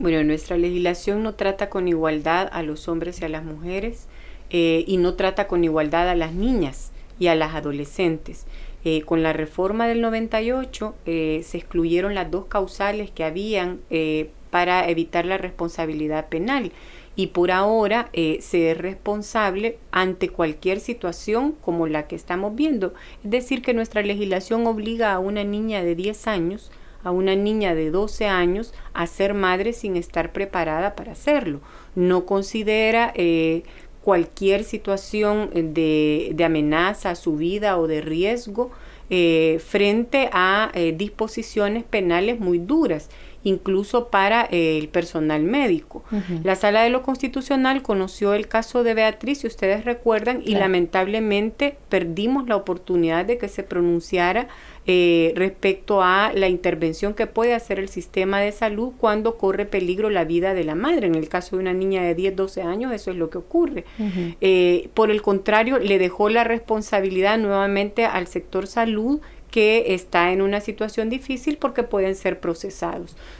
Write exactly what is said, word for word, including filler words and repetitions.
Bueno, nuestra legislación no trata con igualdad a los hombres y a las mujeres eh, y no trata con igualdad a las niñas y a las adolescentes. Eh, con la reforma del noventa y ocho eh, se excluyeron las dos causales que habían eh, para evitar la responsabilidad penal y por ahora eh, se es responsable ante cualquier situación como la que estamos viendo. Es decir, que nuestra legislación obliga a una niña de diez años, a una niña de doce años a ser madre sin estar preparada para hacerlo. No considera eh, cualquier situación de, de amenaza a su vida o de riesgo eh, frente a eh, disposiciones penales muy duras, incluso para eh, el personal médico. Uh-huh. La Sala de lo Constitucional conoció el caso de Beatriz, si ustedes recuerdan, y claro, lamentablemente perdimos la oportunidad de que se pronunciara eh, respecto a la intervención que puede hacer el sistema de salud cuando corre peligro la vida de la madre. En el caso de una niña de diez, doce años, eso es lo que ocurre. Uh-huh. Eh, por el contrario, le dejó la responsabilidad nuevamente al sector salud, que está en una situación difícil porque pueden ser procesados.